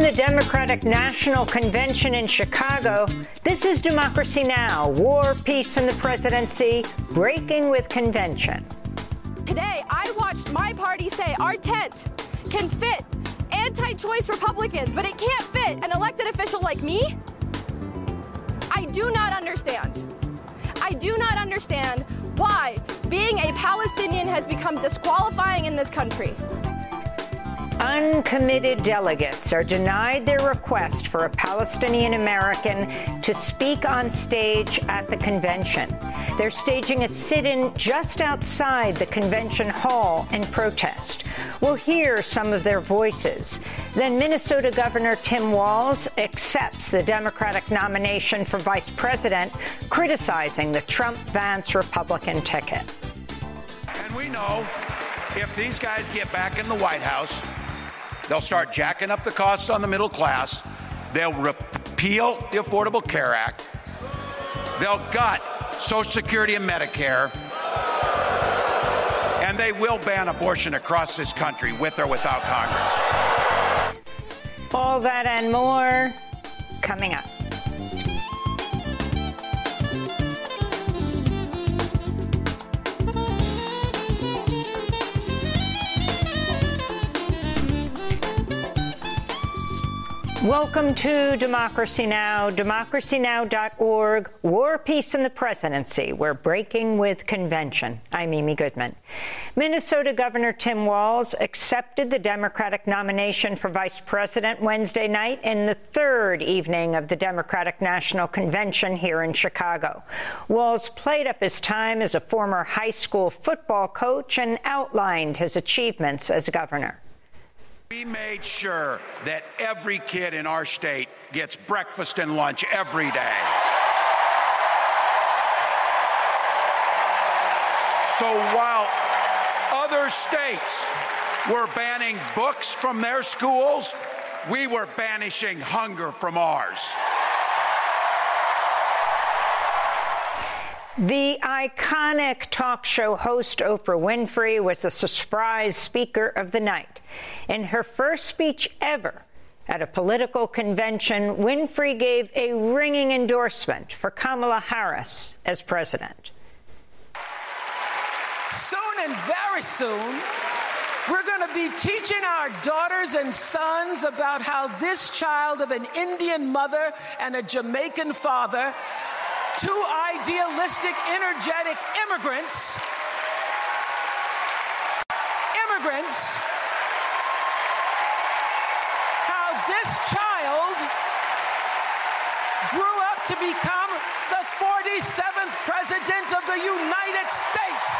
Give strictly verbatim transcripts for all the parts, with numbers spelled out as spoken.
From the Democratic National Convention in Chicago, this is Democracy Now!, War, Peace, and the Presidency, breaking with convention. Today, I watched my party say our tent can fit anti-choice Republicans, but it can't fit an elected official like me. I do not understand. I do not understand why being a Palestinian has become disqualifying in this country. Uncommitted delegates are denied their request for a Palestinian American to speak on stage at the convention. They're staging a sit-in just outside the convention hall in protest. We'll hear some of their voices. Then Minnesota Governor Tim Walz accepts the Democratic nomination for vice president, criticizing the Trump-Vance Republican ticket. And we know if these guys get back in the White House, they'll start jacking up the costs on the middle class. They'll repeal the Affordable Care Act. They'll gut Social Security and Medicare. And they will ban abortion across this country, with or without Congress. All that and more coming up. Welcome to Democracy Now!, democracy now dot org, War, Peace, and the Presidency. We're breaking with convention. I'm Amy Goodman. Minnesota Governor Tim Walz accepted the Democratic nomination for vice president Wednesday night in the third evening of the Democratic National Convention here in Chicago. Walz played up his time as a former high school football coach and outlined his achievements as governor. We made sure that every kid in our state gets breakfast and lunch every day. So while other states were banning books from their schools, we were banishing hunger from ours. The iconic talk show host Oprah Winfrey was the surprise speaker of the night. In her first speech ever at a political convention, Winfrey gave a ringing endorsement for Kamala Harris as president. Soon and very soon, we're going to be teaching our daughters and sons about how this child of an Indian mother and a Jamaican father, two idealistic, energetic immigrants, immigrants, how this child grew up to become the forty-seventh president of the United States.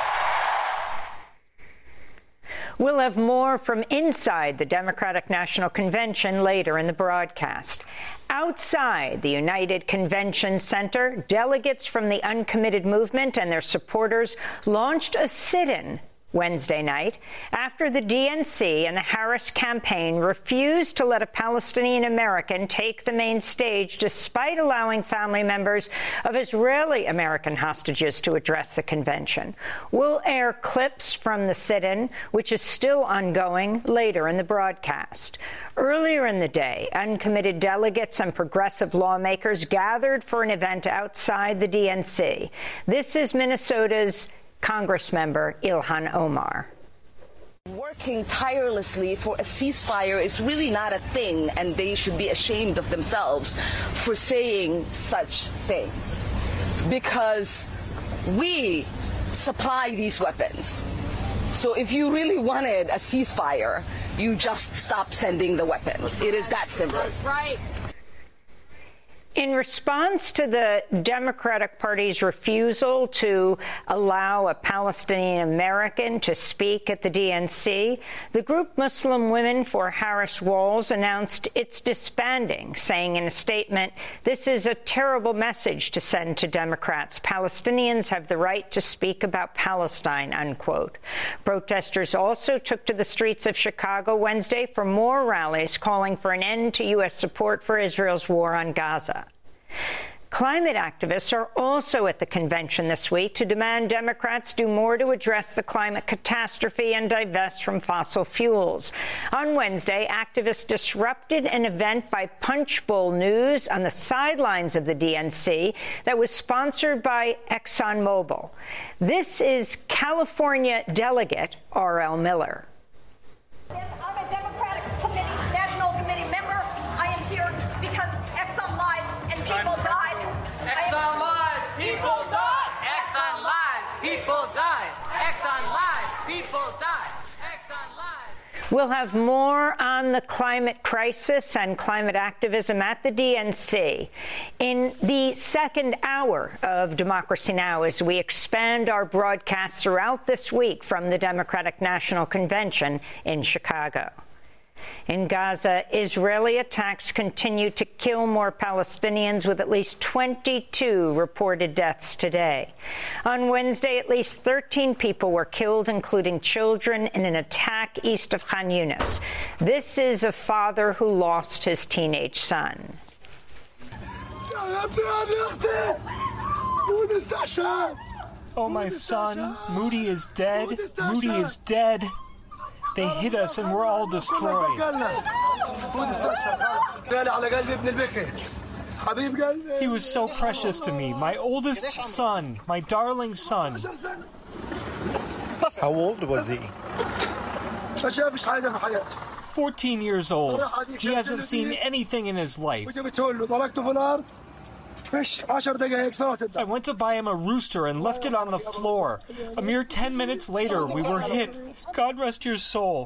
We'll have more from inside the Democratic National Convention later in the broadcast. Outside the United Convention Center, delegates from the Uncommitted Movement and their supporters launched a sit-in Wednesday night after the D N C and the Harris campaign refused to let a Palestinian American take the main stage despite allowing family members of Israeli American hostages to address the convention. We'll air clips from the sit-in, which is still ongoing, later in the broadcast. Earlier in the day, uncommitted delegates and progressive lawmakers gathered for an event outside the D N C. This is Minnesota's Congressmember Ilhan Omar. Working tirelessly for a ceasefire is really not a thing, and they should be ashamed of themselves for saying such thing. Because we supply these weapons. So if you really wanted a ceasefire, you just stop sending the weapons. It is that simple. Right. In response to the Democratic Party's refusal to allow a Palestinian American to speak at the D N C, the group Muslim Women for Harris Walz announced its disbanding, saying in a statement, "This is a terrible message to send to Democrats. Palestinians have the right to speak about Palestine," unquote. Protesters also took to the streets of Chicago Wednesday for more rallies calling for an end to U S support for Israel's war on Gaza. Climate activists are also at the convention this week to demand Democrats do more to address the climate catastrophe and divest from fossil fuels. On Wednesday, activists disrupted an event by Punchbowl News on the sidelines of the D N C that was sponsored by ExxonMobil. This is California delegate R L Miller. Yes, I'm a Democratic committee, National Committee member. I am here because Exxon lied and people died. Exxon lies, people died. Exxon lies, people died. Exxon lies, people died. Exxon lies. We'll have more on the climate crisis and climate activism at the D N C in the second hour of Democracy Now! As we expand our broadcasts throughout this week from the Democratic National Convention in Chicago. In Gaza, Israeli attacks continue to kill more Palestinians, with at least twenty-two reported deaths today. On Wednesday, at least thirteen people were killed, including children, in an attack east of Khan Yunis. This is a father who lost his teenage son. Oh, my son, Moody is dead. Moody is dead. They hit us and we're all destroyed. He was so precious to me, my oldest son, my darling son. How old was he? fourteen years old. He hasn't seen anything in his life. I went to buy him a rooster and left it on the floor. A mere ten minutes later, we were hit. God rest your soul.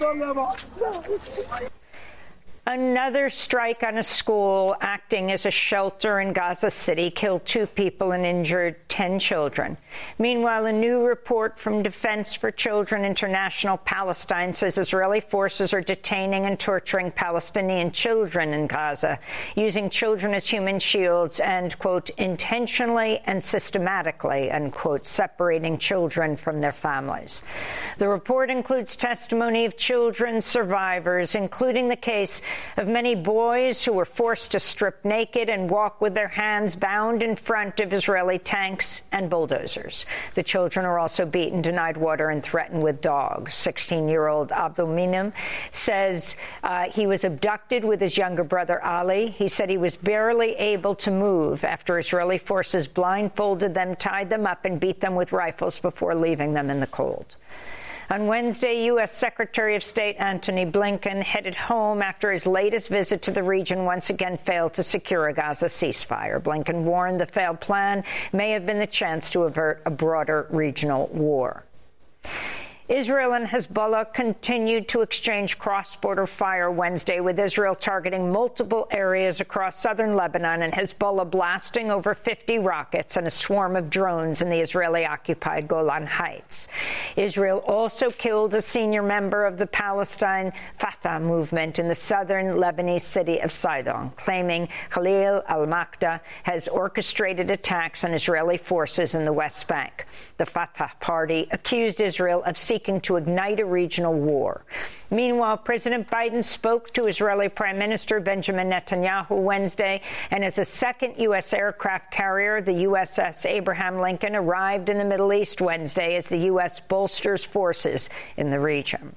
Another strike on a school acting as a shelter in Gaza City killed two people and injured ten children. Meanwhile, a new report from Defense for Children International Palestine says Israeli forces are detaining and torturing Palestinian children in Gaza, using children as human shields and, quote, intentionally and systematically, unquote, separating children from their families. The report includes testimony of children survivors, including the case of many boys who were forced to strip naked and walk with their hands bound in front of Israeli tanks and bulldozers. The children are also beaten, denied water, and threatened with dogs. sixteen-year-old Abdul Minim says uh, he was abducted with his younger brother Ali. He said he was barely able to move after Israeli forces blindfolded them, tied them up, and beat them with rifles before leaving them in the cold. On Wednesday, U S Secretary of State Antony Blinken headed home after his latest visit to the region once again failed to secure a Gaza ceasefire. Blinken warned the failed plan may have been the chance to avert a broader regional war. Israel and Hezbollah continued to exchange cross-border fire Wednesday, with Israel targeting multiple areas across southern Lebanon and Hezbollah blasting over fifty rockets and a swarm of drones in the Israeli-occupied Golan Heights. Israel also killed a senior member of the Palestine Fatah movement in the southern Lebanese city of Sidon, claiming Khalil al-Makda has orchestrated attacks on Israeli forces in the West Bank. The Fatah party accused Israel of seeking to ignite a regional war. Meanwhile, President Biden spoke to Israeli Prime Minister Benjamin Netanyahu Wednesday, and as a second U S aircraft carrier, the U S S Abraham Lincoln, arrived in the Middle East Wednesday as the U S bolsters forces in the region.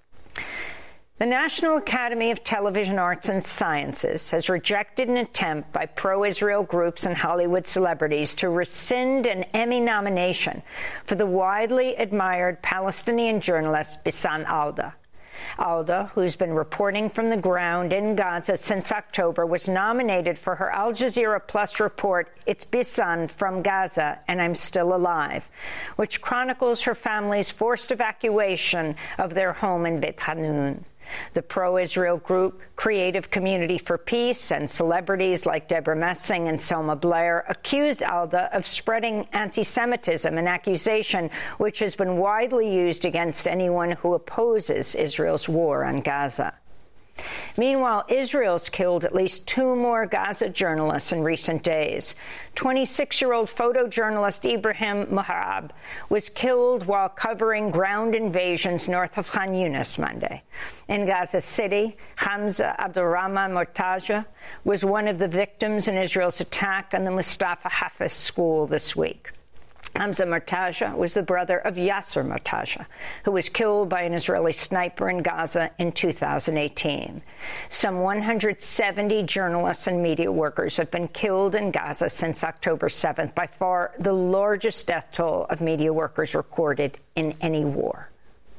The National Academy of Television Arts and Sciences has rejected an attempt by pro-Israel groups and Hollywood celebrities to rescind an Emmy nomination for the widely admired Palestinian journalist Bassam Alda. Alda, who's been reporting from the ground in Gaza since October, was nominated for her Al Jazeera Plus report, It's Bassam from Gaza, and I'm Still Alive, which chronicles her family's forced evacuation of their home in Beit Hanun. The pro-Israel group Creative Community for Peace and celebrities like Deborah Messing and Selma Blair accused Alda of spreading anti-Semitism, an accusation which has been widely used against anyone who opposes Israel's war on Gaza. Meanwhile, Israel's killed at least two more Gaza journalists in recent days. twenty-six-year-old photojournalist Ibrahim Muharrab was killed while covering ground invasions north of Khan Yunis Monday. In Gaza City, Hamza Abdurrahman Mortaja was one of the victims in Israel's attack on the Mustafa Hafiz school this week. Hamza Mortaja was the brother of Yasser Mortaja, who was killed by an Israeli sniper in Gaza in two thousand eighteen. Some one hundred seventy journalists and media workers have been killed in Gaza since October seventh, by far the largest death toll of media workers recorded in any war.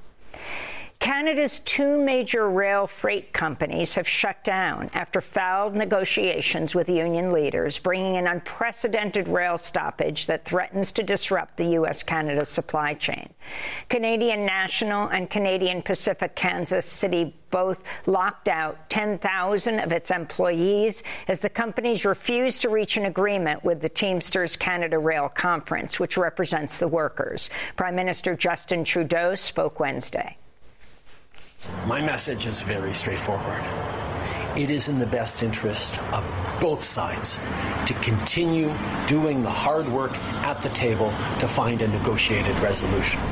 Canada's two major rail freight companies have shut down after failed negotiations with union leaders, bringing an unprecedented rail stoppage that threatens to disrupt the U S Canada supply chain. Canadian National and Canadian Pacific Kansas City both locked out ten thousand of its employees as the companies refused to reach an agreement with the Teamsters Canada Rail Conference, which represents the workers. Prime Minister Justin Trudeau spoke Wednesday. My message is very straightforward. It is in the best interest of both sides to continue doing the hard work at the table to find a negotiated resolution.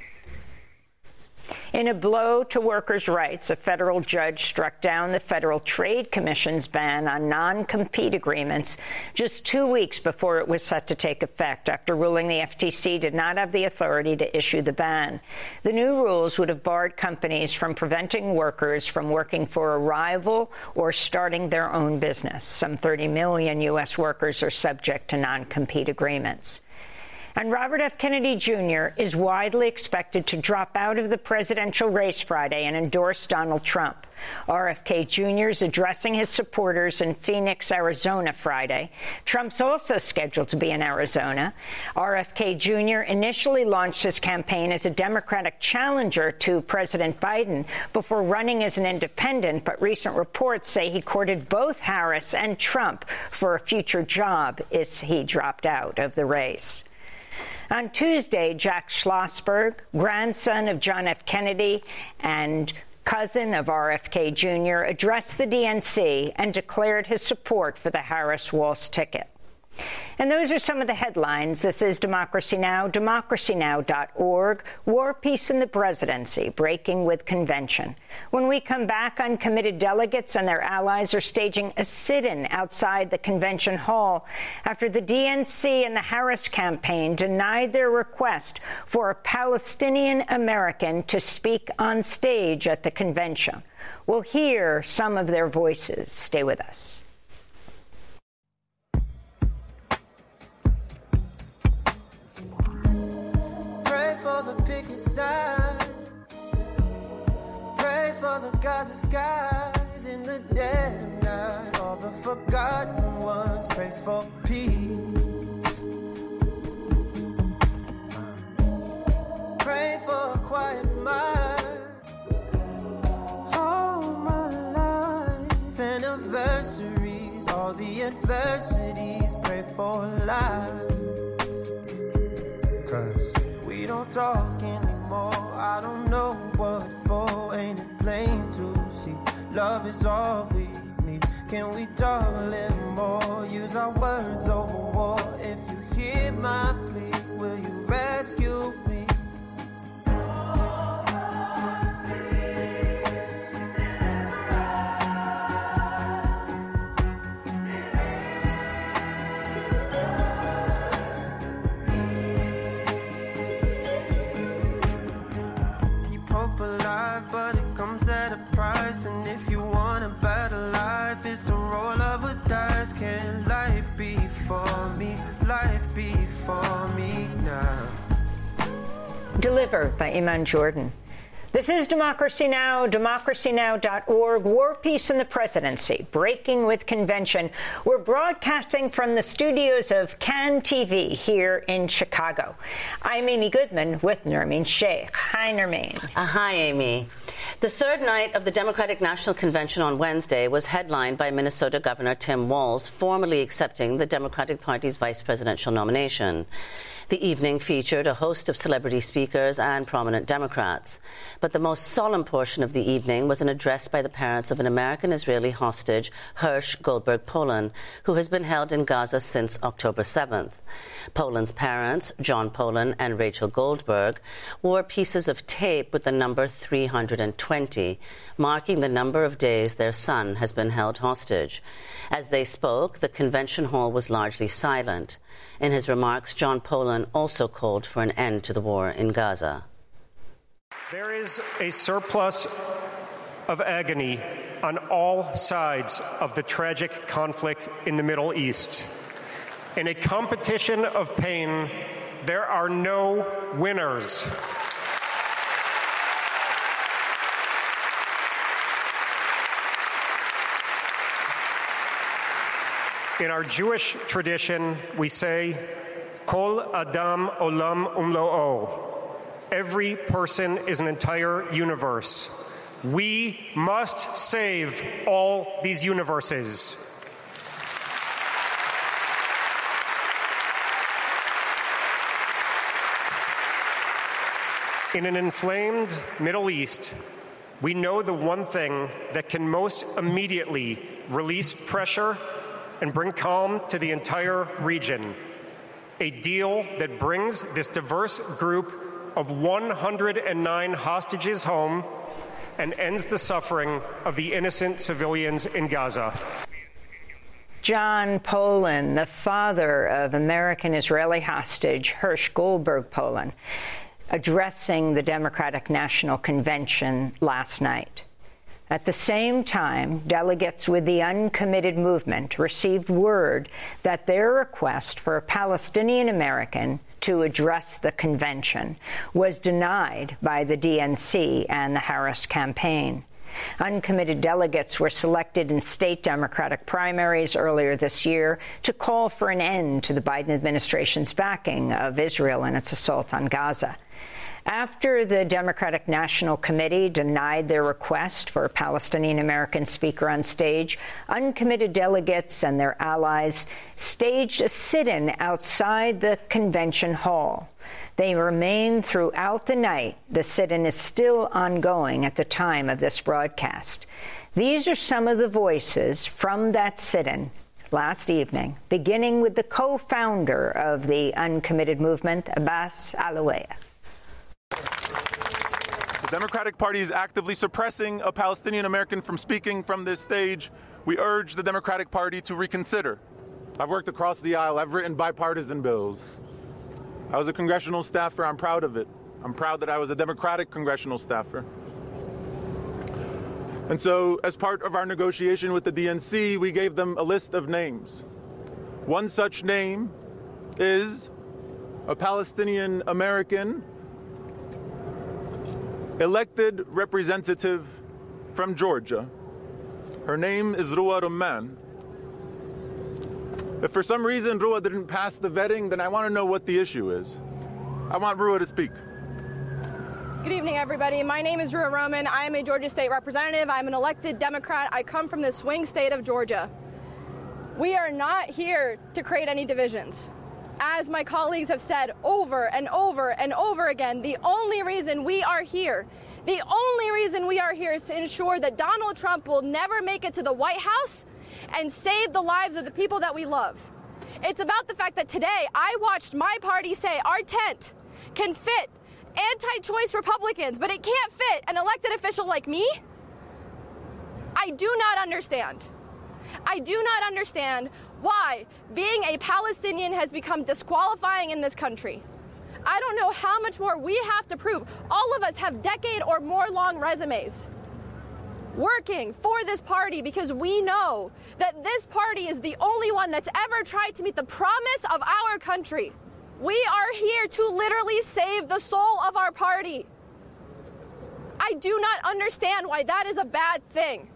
In a blow to workers' rights, a federal judge struck down the Federal Trade Commission's ban on non-compete agreements just two weeks before it was set to take effect, after ruling the F T C did not have the authority to issue the ban. The new rules would have barred companies from preventing workers from working for a rival or starting their own business. Some thirty million U S workers are subject to non-compete agreements. And Robert F. Kennedy Junior is widely expected to drop out of the presidential race Friday and endorse Donald Trump. R F K Junior is addressing his supporters in Phoenix, Arizona Friday. Trump's also scheduled to be in Arizona. R F K Junior initially launched his campaign as a Democratic challenger to President Biden before running as an independent, but recent reports say he courted both Harris and Trump for a future job as he dropped out of the race. On Tuesday, Jack Schlossberg, grandson of John F. Kennedy and cousin of R F K Junior, addressed the D N C and declared his support for the Harris-Walz ticket. And those are some of the headlines. This is Democracy Now!, democracy now dot org. War, Peace, and the Presidency, breaking with convention. When we come back, uncommitted delegates and their allies are staging a sit-in outside the convention hall after the D N C and the Harris campaign denied their request for a Palestinian American to speak on stage at the convention. We'll hear some of their voices. Stay with us. For the picket signs, pray for the Gaza skies in the dead of night. All the forgotten ones, pray for peace. Pray for a quiet mind. All my life, anniversaries, all the adversities, pray for life. 'Cause we don't talk anymore, I don't know what for, ain't it plain to see? Love is all we need, can we talk a little more? Use our words over war, if you hear my plea, will you rescue me? But it comes at a price, and if you want a better life, it's a roll of a dice. Can life be for me? Life be for me now. Delivered by Iman Jordan. This is Democracy Now!, democracy now dot org. War, Peace, and the Presidency, breaking with convention. We're broadcasting from the studios of Can T V here in Chicago. I'm Amy Goodman with Nermeen Sheikh. Hi, Nermeen. Uh, hi, Amy. The third night of the Democratic National Convention on Wednesday was headlined by Minnesota Governor Tim Walz formally accepting the Democratic Party's vice presidential nomination. The evening featured a host of celebrity speakers and prominent Democrats. But the most solemn portion of the evening was an address by the parents of an American-Israeli hostage, Hersh Goldberg Polin, who has been held in Gaza since October seventh. Polin's parents, John Polin and Rachel Goldberg, wore pieces of tape with the number three hundred twenty, marking the number of days their son has been held hostage. As they spoke, the convention hall was largely silent. In his remarks, John Polin also called for an end to the war in Gaza. There is a surplus of agony on all sides of the tragic conflict in the Middle East. In a competition of pain, there are no winners. In our Jewish tradition, we say, Kol Adam Olam Umlo'o. Every person is an entire universe. We must save all these universes. In an inflamed Middle East, we know the one thing that can most immediately release pressure and bring calm to the entire region. A deal that brings this diverse group of one hundred nine hostages home and ends the suffering of the innocent civilians in Gaza. John Polin, the father of American-Israeli hostage Hersh Goldberg Polin, addressing the Democratic National Convention last night. At the same time, delegates with the uncommitted movement received word that their request for a Palestinian American to address the convention was denied by the D N C and the Harris campaign. Uncommitted delegates were selected in state Democratic primaries earlier this year to call for an end to the Biden administration's backing of Israel in its assault on Gaza. After the Democratic National Committee denied their request for a Palestinian American speaker on stage, uncommitted delegates and their allies staged a sit-in outside the convention hall. They remained throughout the night. The sit-in is still ongoing at the time of this broadcast. These are some of the voices from that sit-in last evening, beginning with the co-founder of the uncommitted movement, Abbas Alawiyah. The Democratic Party is actively suppressing a Palestinian American from speaking from this stage. We urge the Democratic Party to reconsider. I've worked across the aisle. I've written bipartisan bills. I was a congressional staffer. I'm proud of it. I'm proud that I was a Democratic congressional staffer. And so, as part of our negotiation with the D N C, we gave them a list of names. One such name is a Palestinian American elected representative from Georgia. Her name is Ruwa Rumman. If for some reason Ruwa didn't pass the vetting, then I want to know what the issue is. I want Ruwa to speak. Good evening, everybody. My name is Ruwa Rumman. I am a Georgia state representative. I'm an elected Democrat. I come from the swing state of Georgia. We are not here to create any divisions. As my colleagues have said over and over and over again, the only reason we are here, the only reason we are here is to ensure that Donald Trump will never make it to the White House and save the lives of the people that we love. It's about the fact that today I watched my party say our tent can fit anti-choice Republicans, but it can't fit an elected official like me. I do not understand. I do not understand why being a Palestinian has become disqualifying in this country. I don't know how much more we have to prove. All of us have decade or more long resumes working for this party because we know that this party is the only one that's ever tried to meet the promise of our country. We are here to literally save the soul of our party. I do not understand why that is a bad thing.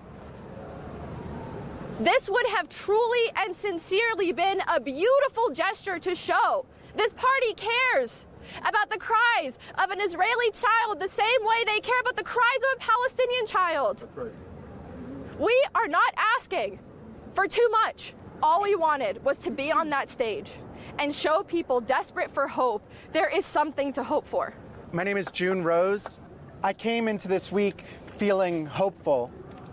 This would have truly and sincerely been a beautiful gesture to show this party cares about the cries of an Israeli child the same way they care about the cries of a Palestinian child. Right. We are not asking for too much. All we wanted was to be on that stage. and show people desperate for hope there is something to hope for. My name is June Rose. I came into this week feeling hopeful.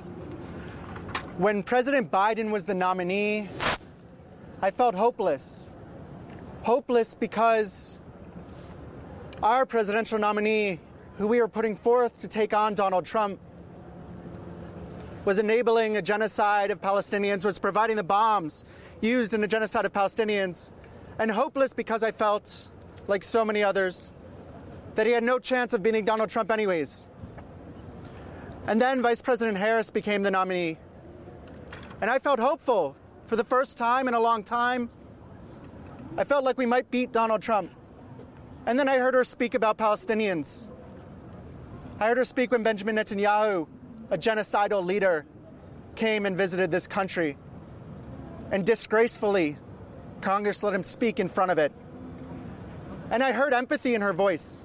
When President Biden was the nominee, I felt hopeless. Hopeless because our presidential nominee, who we were putting forth to take on Donald Trump, was enabling a genocide of Palestinians, was providing the bombs used in the genocide of Palestinians, and hopeless because I felt, like so many others, that he had no chance of beating Donald Trump anyways. And then Vice President Harris became the nominee. And I felt hopeful for the first time in a long time. I felt like we might beat Donald Trump. And then I heard her speak about Palestinians. I heard her speak when Benjamin Netanyahu, a genocidal leader, came and visited this country. And disgracefully, Congress let him speak in front of it. And I heard empathy in her voice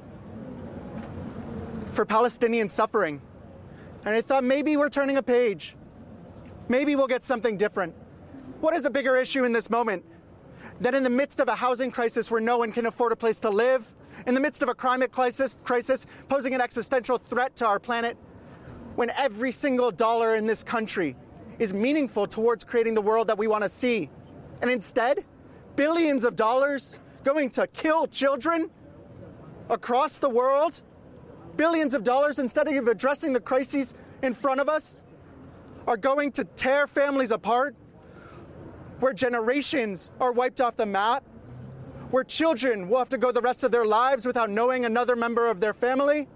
for Palestinian suffering. And I thought maybe we're turning a page. Maybe we'll get something different. What is a bigger issue in this moment than in the midst of a housing crisis where no one can afford a place to live, in the midst of a climate crisis, crisis posing an existential threat to our planet, when every single dollar in this country is meaningful towards creating the world that we want to see. And instead, billions of dollars going to kill children across the world, billions of dollars instead of addressing the crises in front of us, are going to tear families apart, where generations are wiped off the map, where children will have to go the rest of their lives without knowing another member of their family.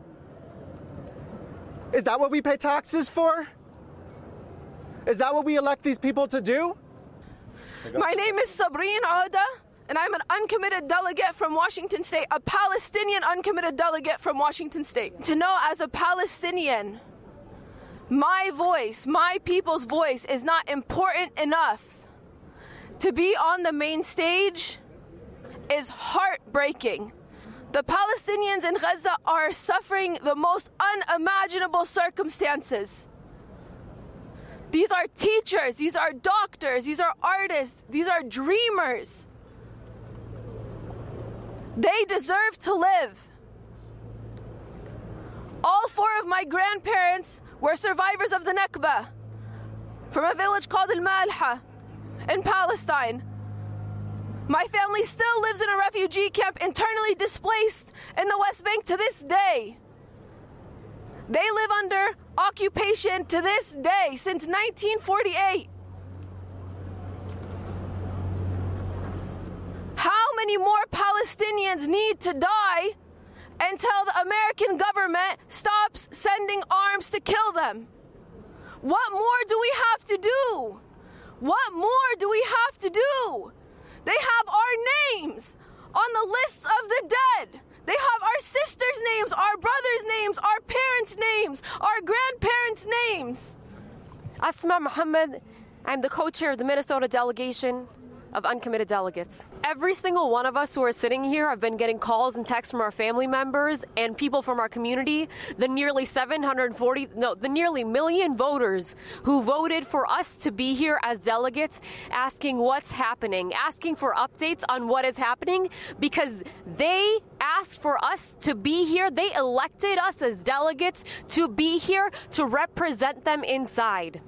Is that what we pay taxes for? Is that what we elect these people to do? My name is Sabrine Auda, and I'm an uncommitted delegate from Washington State, a Palestinian uncommitted delegate from Washington State. To know as a Palestinian, my voice, my people's voice is not important enough to be on the main stage is heartbreaking. The Palestinians in Gaza are suffering the most unimaginable circumstances. These are teachers, these are doctors, these are artists, these are dreamers. They deserve to live. All four of my grandparents were survivors of the Nakba from a village called Al-Malha in Palestine. My family still lives in a refugee camp, internally displaced in the West Bank to this day. They live under occupation to this day since nineteen forty-eight. How many more Palestinians need to die until the American government stops sending arms to kill them? What more do we have to do? What more do we have to do? They have our names on the list of the dead. They have our sisters' names, our brothers' names, our parents' names, our grandparents' names. Asma Muhammad, I'm the co-chair of the Minnesota delegation of uncommitted delegates. Every single one of us who are sitting here have been getting calls and texts from our family members and people from our community, the nearly seven hundred forty, no, the nearly million voters who voted for us to be here as delegates, asking what's happening, asking for updates on what is happening, because they asked for us to be here. They elected us as delegates to be here to represent them inside.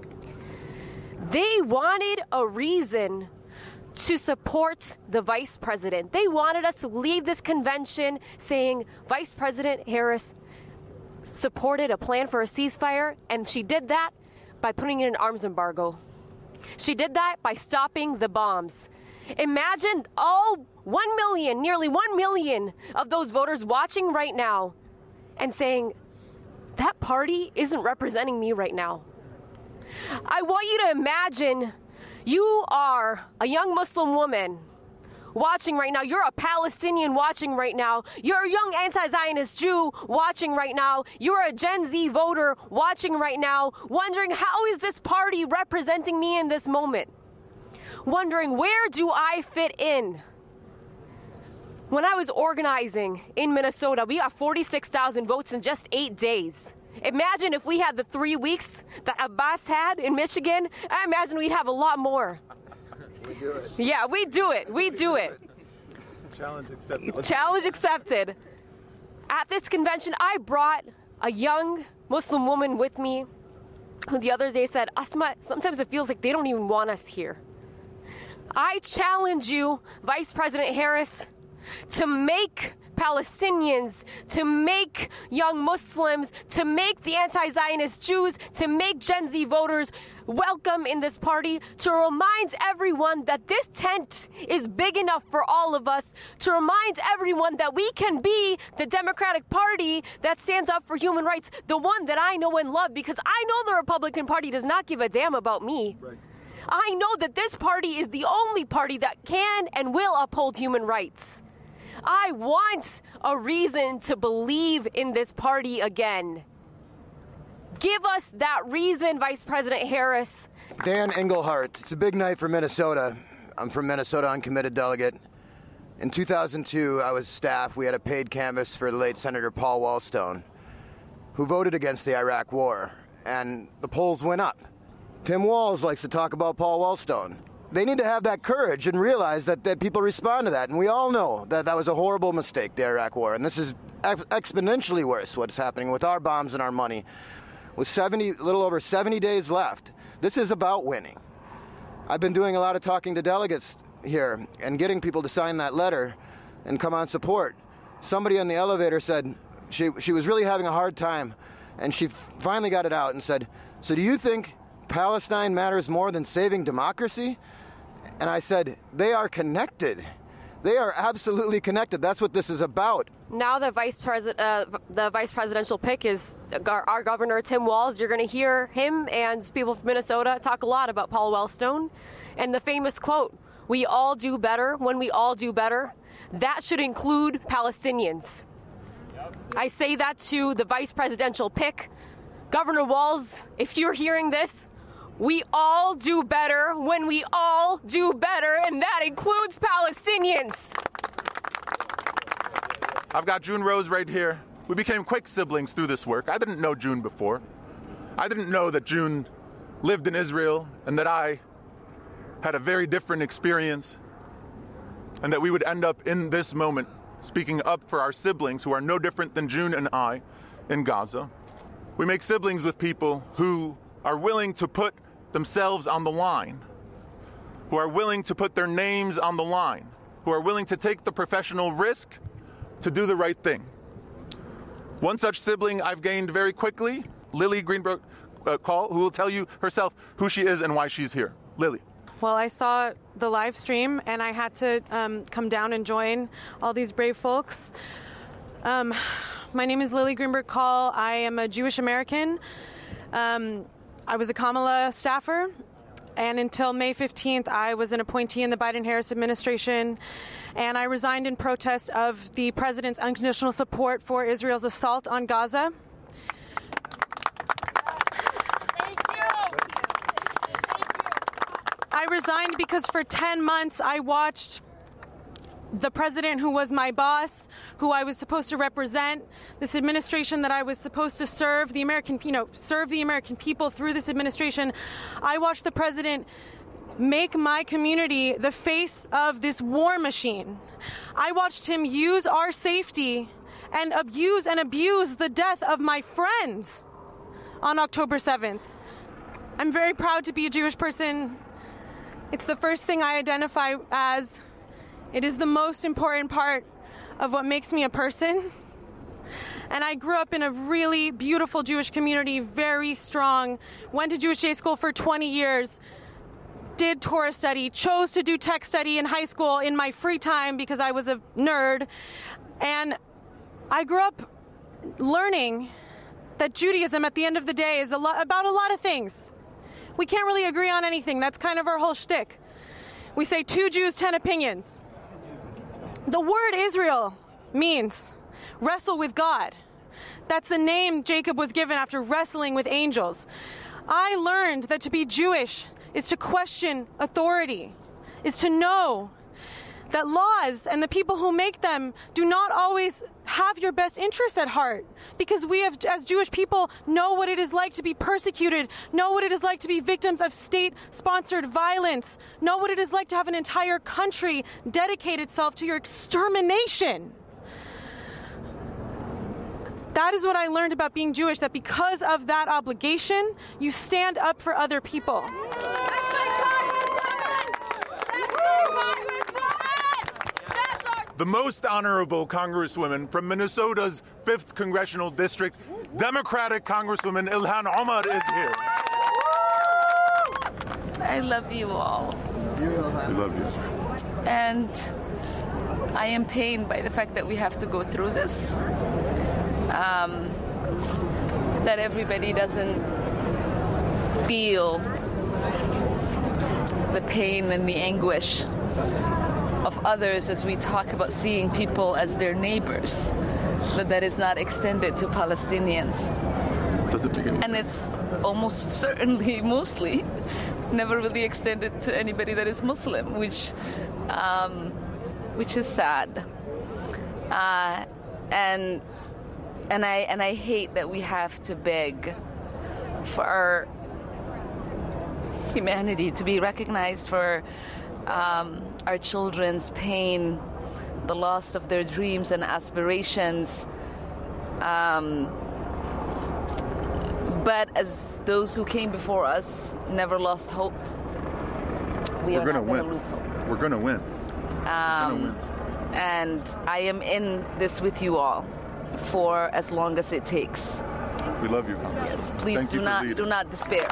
They wanted a reason to support the vice president. They wanted us to leave this convention saying Vice President Harris supported a plan for a ceasefire, and she did that by putting in an arms embargo. She did that by stopping the bombs. Imagine all one million, nearly one million of those voters watching right now and saying, that party isn't representing me right now. I want you to imagine you are a young Muslim woman watching right now. You're a Palestinian watching right now. You're a young anti-Zionist Jew watching right now. You're a Gen Z voter watching right now, wondering, how is this party representing me in this moment? Wondering, where do I fit in? When I was organizing in Minnesota, we got forty-six thousand votes in just eight days. Imagine if we had the three weeks that Abbas had in Michigan. I imagine we'd have a lot more. We do it. Yeah, we do it. We do it. Challenge accepted. Challenge accepted. At this convention, I brought a young Muslim woman with me who the other day said, Asma, sometimes it feels like they don't even want us here. I challenge you, Vice President Harris, to make Palestinians, to make young Muslims, to make the anti-Zionist Jews, to make Gen Z voters welcome in this party, to remind everyone that this tent is big enough for all of us, to remind everyone that we can be the Democratic Party that stands up for human rights, the one that I know and love, because I know the Republican Party does not give a damn about me. Right. I know that this party is the only party that can and will uphold human rights. I want a reason to believe in this party again. Give us that reason, Vice President Harris. Dan Engelhardt. It's a big night for Minnesota. I'm from Minnesota, uncommitted delegate. In two thousand two, I was staff. We had a paid canvass for the late Senator Paul Wellstone, who voted against the Iraq War, and the polls went up. Tim Walz likes to talk about Paul Wellstone. They need to have that courage and realize that, that people respond to that. And we all know that that was a horrible mistake, the Iraq War. And this is ex- exponentially worse, what's happening with our bombs and our money. With seventy, a little over seventy days left, this is about winning. I've been doing a lot of talking to delegates here and getting people to sign that letter and come on support. Somebody in the elevator said she, she was really having a hard time, and she f- finally got it out and said, so do you think Palestine matters more than saving democracy? And I said, they are connected. They are absolutely connected. That's what this is about. Now the vice president, uh, the vice presidential pick is our, our governor, Tim Walz. You're going to hear him and people from Minnesota talk a lot about Paul Wellstone and the famous quote, we all do better when we all do better. That should include Palestinians. I say that to the vice presidential pick. Governor Walz, if you're hearing this, we all do better when we all do better, and that includes Palestinians. I've got June Rose right here. We became quick siblings through this work. I didn't know June before. I didn't know that June lived in Israel and that I had a very different experience and that we would end up in this moment speaking up for our siblings who are no different than June and I in Gaza. We make siblings with people who are willing to put themselves on the line, who are willing to put their names on the line, who are willing to take the professional risk to do the right thing. One such sibling I've gained very quickly, Lily Greenberg uh, Call, who will tell you herself who she is and why she's here. Lily. Well, I saw the live stream and I had to um, come down and join all these brave folks. Um, my name is Lily Greenberg Call. I am a Jewish American. Um, I was a Kamala staffer, and until May fifteenth, I was an appointee in the Biden-Harris administration, and I resigned in protest of the president's unconditional support for Israel's assault on Gaza. I resigned because for ten months I watched the president who was my boss, who I was supposed to represent, this administration that I was supposed to serve, the American, you know, serve the American people through this administration. I watched the president make my community the face of this war machine. I watched him use our safety and abuse and abuse the death of my friends on October seventh. I'm very proud to be a Jewish person. It's the first thing I identify as. It is the most important part of what makes me a person. And I grew up in a really beautiful Jewish community, very strong, went to Jewish day school for twenty years, did Torah study, chose to do tech study in high school in my free time because I was a nerd. And I grew up learning that Judaism at the end of the day is a lot about a lot of things. We can't really agree on anything. That's kind of our whole shtick. We say two Jews, ten opinions. The word Israel means wrestle with God. That's the name Jacob was given after wrestling with angels. I learned that to be Jewish is to question authority, is to know that laws and the people who make them do not always have your best interests at heart, because we have, as Jewish people, know what it is like to be persecuted, know what it is like to be victims of state-sponsored violence, know what it is like to have an entire country dedicate itself to your extermination. That is what I learned about being Jewish, that because of that obligation, you stand up for other people. The most honorable Congresswoman from Minnesota's fifth Congressional District, Democratic Congresswoman Ilhan Omar is here. I love you all. I love you. And I am pained by the fact that we have to go through this. Um, that everybody doesn't feel the pain and the anguish of others as we talk about seeing people as their neighbors, but that is not extended to Palestinians. Does it make any and sense? It's almost certainly, mostly, never really extended to anybody that is Muslim, which, um, which is sad. Uh, and and I and I hate that we have to beg for our humanity to be recognized for. Um, our children's pain, the loss of their dreams and aspirations. Um, but as those who came before us never lost hope, we We're are gonna not going to win. lose hope. We're going to win. Um, gonna win. And I am in this with you all for as long as it takes. We love you, Congresswoman. Yes, please Thank do you for not leading. do not despair.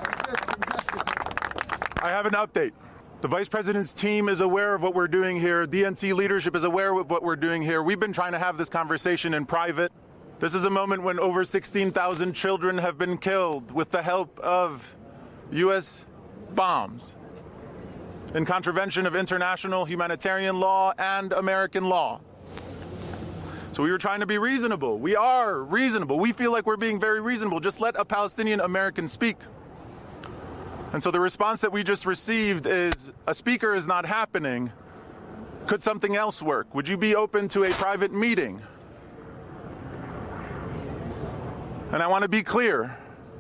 I have an update. The Vice President's team is aware of what we're doing here. D N C leadership is aware of what we're doing here. We've been trying to have this conversation in private. This is a moment when over sixteen thousand children have been killed with the help of U S bombs in contravention of international humanitarian law and American law. So we were trying to be reasonable. We are reasonable. We feel like we're being very reasonable. Just let a Palestinian American speak. And so the response that we just received is, a speaker is not happening. Could something else work? Would you be open to a private meeting? And I want to be clear.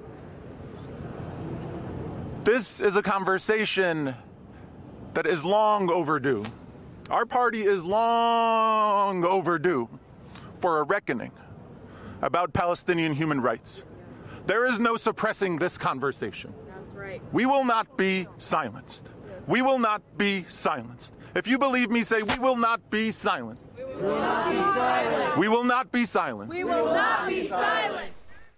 This is a conversation that is long overdue. Our party is long overdue for a reckoning about Palestinian human rights. There is no suppressing this conversation. We will not be silenced. We will not be silenced. If you believe me, say, we will not be silent. We will not be silent. We will not be silent. We will not be silent.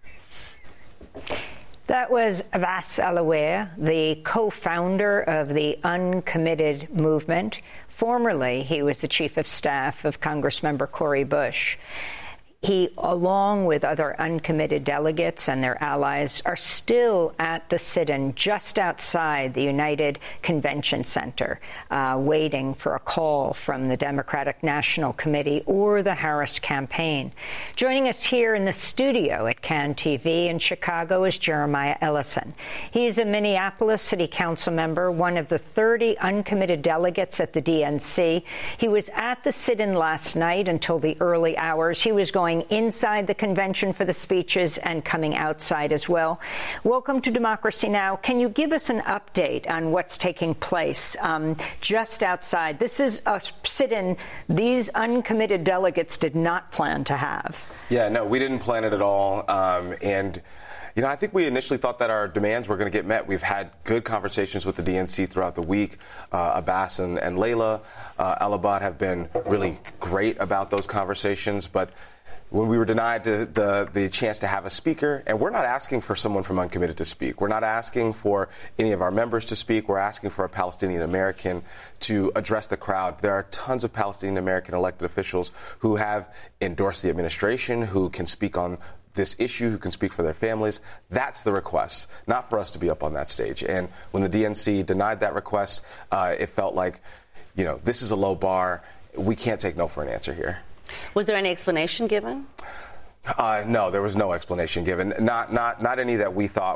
That was Abbas Alawieh, the co-founder of the Uncommitted Movement. Formerly, he was the chief of staff of Congressmember Cori Bush. He, along with other uncommitted delegates and their allies, are still at the sit-in just outside the United Convention Center, uh, waiting for a call from the Democratic National Committee or the Harris campaign. Joining us here in the studio at CAN T V in Chicago is Jeremiah Ellison. He's a Minneapolis City Council member, one of the thirty uncommitted delegates at the D N C. He was at the sit-in last night until the early hours. He was going inside the convention for the speeches and coming outside as well. Welcome to Democracy Now! Can you give us an update on what's taking place um, just outside? This is a sit-in these uncommitted delegates did not plan to have. Yeah, no, we didn't plan it at all. Um, and You know, I think we initially thought that our demands were going to get met. We've had good conversations with the D N C throughout the week. Uh, Abbas and, and Layla uh, Alabad have been really great about those conversations. But when we were denied the, the, the chance to have a speaker, and we're not asking for someone from Uncommitted to speak. We're not asking for any of our members to speak. We're asking for a Palestinian American to address the crowd. There are tons of Palestinian American elected officials who have endorsed the administration, who can speak on this issue, who can speak for their families. That's the request, not for us to be up on that stage. And when the D N C denied that request, uh, it felt like, you know, this is a low bar. We can't take no for an answer here. Was there any explanation given? Uh, no, there was no explanation given. Not, not, not any that we thought would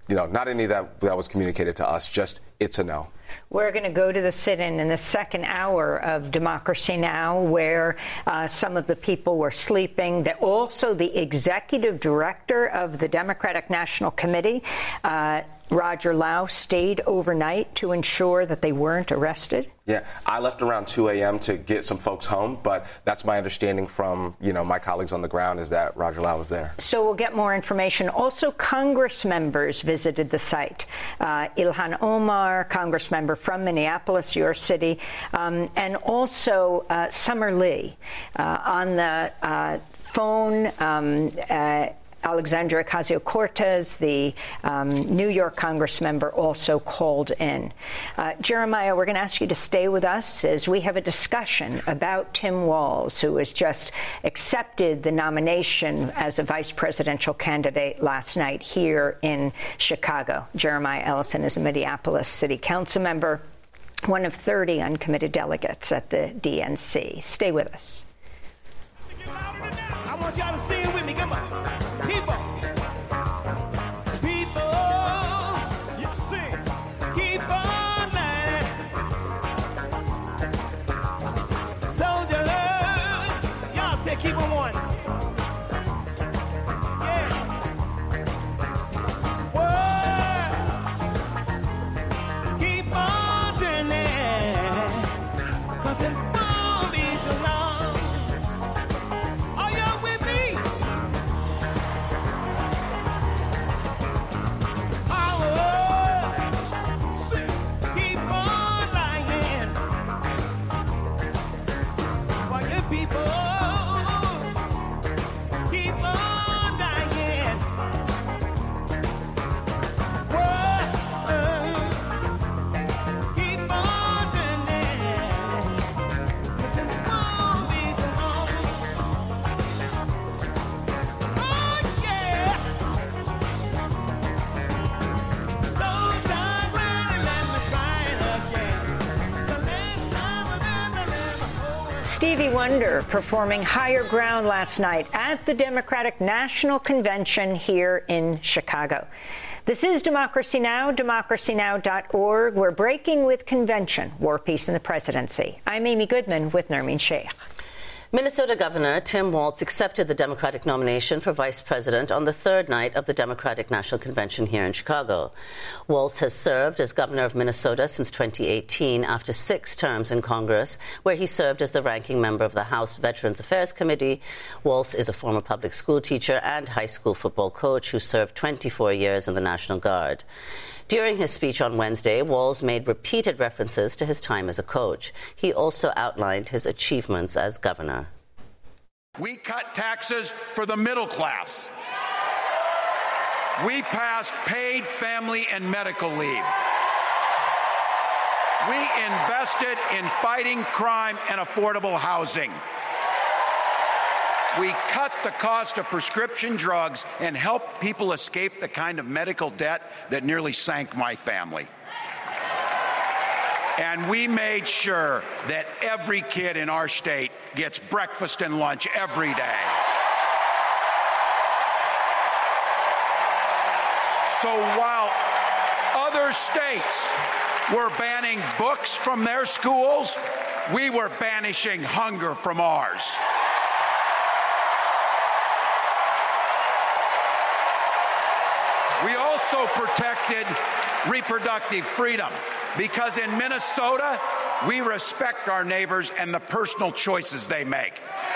you know, not any that that was communicated to us, just it's a no. We're going to go to the sit-in in the second hour of Democracy Now!, where uh, some of the people were sleeping. The, also, the executive director of the Democratic National Committee, uh, Roger Lau, stayed overnight to ensure that they weren't arrested. Yeah, I left around two a.m. to get some folks home, but that's my understanding from, you know, my colleagues on the ground is that Roger Lau was there. So we'll get more information. Also, Congress members visited the site. Uh, Ilhan Omar, Congress member from Minneapolis, your city, um, and also uh, Summer Lee. Uh, on the uh, phone, um, uh, Alexandria Ocasio-Cortez, the um, New York Congress member, also called in. Uh, Jeremiah, we're going to ask you to stay with us as we have a discussion about Tim Walz, who has just accepted the nomination as a vice presidential candidate last night here in Chicago. Jeremiah Ellison is a Minneapolis City Council member, one of thirty uncommitted delegates at the D N C. Stay with us. I want y'all to sing with me. Come on. People. People. You sing. Keep on lying. Soldiers. Y'all say keep on one. Yeah. Whoa. Keep on turning. Cause it won't be so long. Are y'all with me? Keep on lying. For your people. Keep on dying. Whoa. Keep on turning. 'Cause it won't be so long. Oh, yeah. Sometimes when you let me cry again, it's the last time I've ever let. Stevie Wonder performing Higher Ground last night at the Democratic National Convention here in Chicago. This is Democracy Now!, democracy now dot org. We're breaking with convention, War, Peace, and the Presidency. I'm Amy Goodman with Nermeen Sheikh. Minnesota Governor Tim Walz accepted the Democratic nomination for vice president on the third night of the Democratic National Convention here in Chicago. Walz has served as governor of Minnesota since twenty eighteen after six terms in Congress, where he served as the ranking member of the House Veterans Affairs Committee. Walz is a former public school teacher and high school football coach who served twenty-four years in the National Guard. During his speech on Wednesday, Walz made repeated references to his time as a coach. He also outlined his achievements as governor. We cut taxes for the middle class. We passed paid family and medical leave. We invested in fighting crime and affordable housing. We cut the cost of prescription drugs and helped people escape the kind of medical debt that nearly sank my family. And we made sure that every kid in our state gets breakfast and lunch every day. So while other states were banning books from their schools, we were banishing hunger from ours. We also protected reproductive freedom because in Minnesota, we respect our neighbors and the personal choices they make.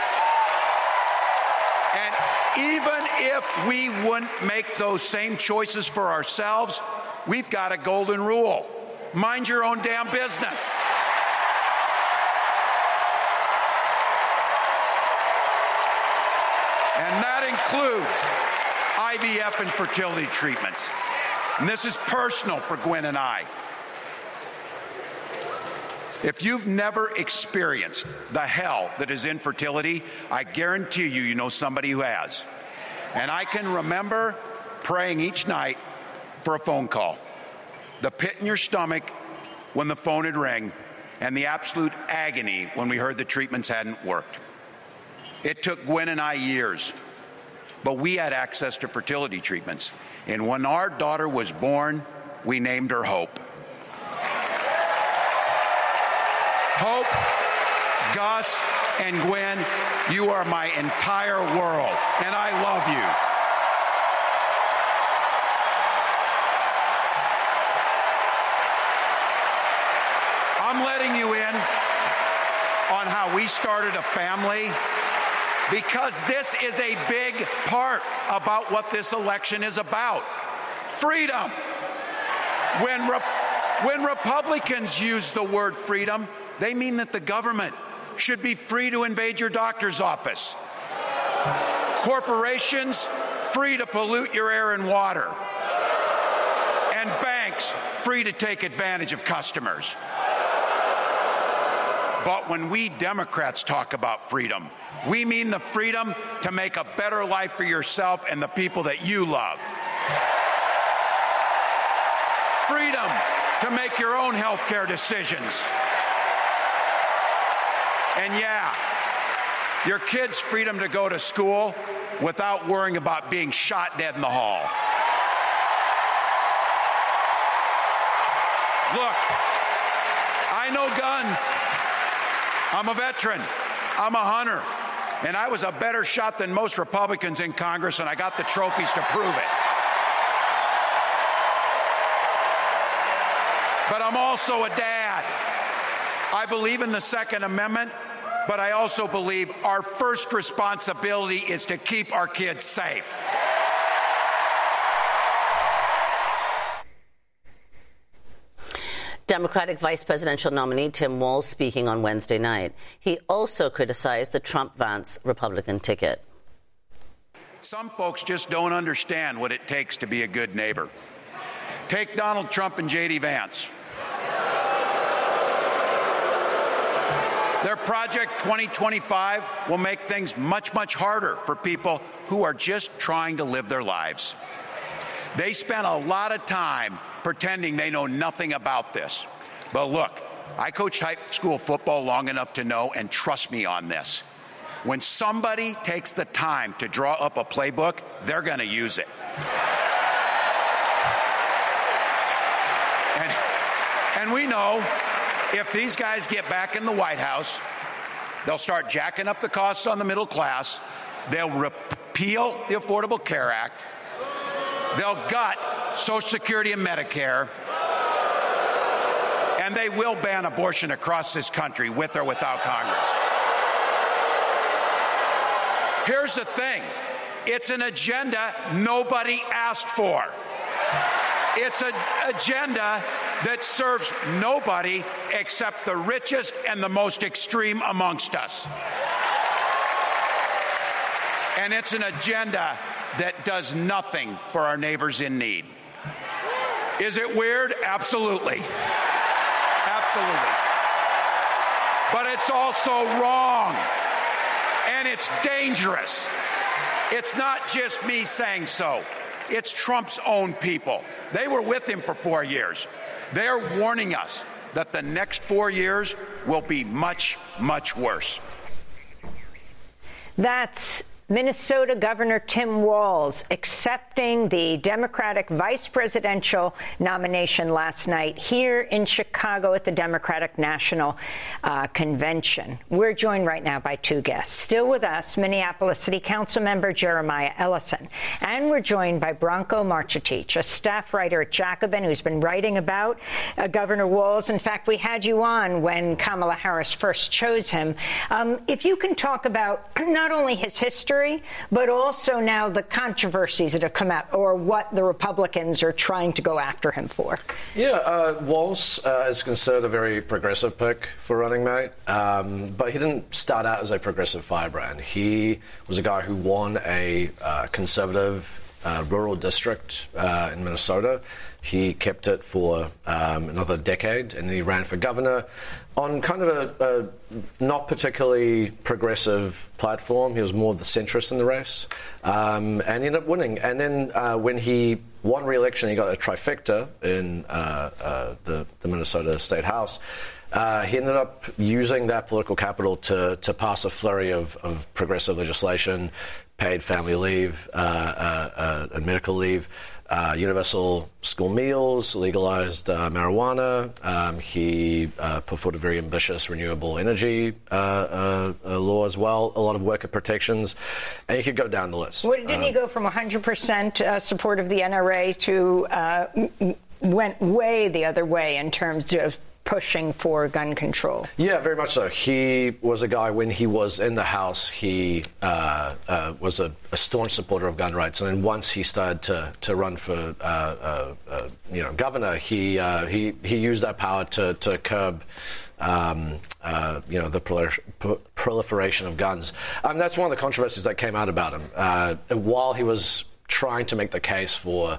And even if we wouldn't make those same choices for ourselves, we've got a golden rule. Mind your own damn business. And that includes I V F and fertility treatments. And this is personal for Gwen and I. If you've never experienced the hell that is infertility, I guarantee you, you know somebody who has. And I can remember praying each night for a phone call. The pit in your stomach when the phone would ring, and the absolute agony when we heard the treatments hadn't worked. It took Gwen and I years, but we had access to fertility treatments. And when our daughter was born, we named her Hope. Hope, Gus, and Gwen, you are my entire world, and I love you. I'm letting you in on how we started a family, because this is a big part about what this election is about. Freedom. When, Re- when Republicans use the word freedom, they mean that the government should be free to invade your doctor's office. Corporations, free to pollute your air and water. And banks, free to take advantage of customers. But when we Democrats talk about freedom, we mean the freedom to make a better life for yourself and the people that you love. Freedom to make your own health care decisions. And yeah, your kids' freedom to go to school without worrying about being shot dead in the hall. Look, I know guns. I'm a veteran. I'm a hunter. And I was a better shot than most Republicans in Congress, and I got the trophies to prove it. But I'm also a dad. I believe in the Second Amendment, but I also believe our first responsibility is to keep our kids safe. Democratic vice presidential nominee Tim Walz speaking on Wednesday night. He also criticized the Trump-Vance Republican ticket. Some folks just don't understand what it takes to be a good neighbor. Take Donald Trump and J D Vance. Their Project twenty twenty-five will make things much, much harder for people who are just trying to live their lives. They spent a lot of time pretending they know nothing about this. But look, I coached high school football long enough to know, and trust me on this, when somebody takes the time to draw up a playbook, they're going to use it. And, and we know if these guys get back in the White House, they'll start jacking up the costs on the middle class, they'll repeal the Affordable Care Act, they'll gut Social Security and Medicare, and they will ban abortion across this country with or without Congress. Here's the thing. It's an agenda nobody asked for. It's an agenda that serves nobody except the richest and the most extreme amongst us. And it's an agenda that does nothing for our neighbors in need. Is it weird? Absolutely. Absolutely. But it's also wrong. And it's dangerous. It's not just me saying so. It's Trump's own people. They were with him for four years. They're warning us that the next four years will be much, much worse. That's Minnesota Governor Tim Walz accepting the Democratic vice presidential nomination last night here in Chicago at the Democratic National uh, Convention. We're joined right now by two guests. Still with us, Minneapolis City Council member Jeremiah Ellison. And we're joined by Branko Marcetic, a staff writer at Jacobin who's been writing about uh, Governor Walz. In fact, we had you on when Kamala Harris first chose him. Um, if you can talk about not only his history, but also now the controversies that have come out, or what the Republicans are trying to go after him for. Yeah, uh, Walz uh, is considered a very progressive pick for running mate, um, but he didn't start out as a progressive firebrand. He was a guy who won a uh, conservative uh, rural district uh, in Minnesota. He kept it for um, another decade, and he ran for governor on kind of a, a not particularly progressive platform. He was more the centrist in the race, um, and he ended up winning. And then uh, when he won re-election, he got a trifecta in uh, uh, the, the Minnesota State House. Uh, he ended up using that political capital to, to pass a flurry of, of progressive legislation, paid family leave, uh, uh, uh, and medical leave, uh, universal school meals, legalized uh, marijuana. Um, he uh, put forward a very ambitious renewable energy uh, uh, uh, law as well, a lot of worker protections, and you could go down the list. Well, didn't um, he go from one hundred percent uh, support of the N R A to uh, m- went way the other way in terms of pushing for gun control? Yeah, very much so. He was a guy, when he was in the House, he uh, uh, was a, a staunch supporter of gun rights. And then once he started to, to run for, uh, uh, uh, you know, governor, he uh, he he used that power to, to curb Um, uh, you know, the prolifer- proliferation of guns. Um, that's one of the controversies that came out about him. Uh, while he was trying to make the case for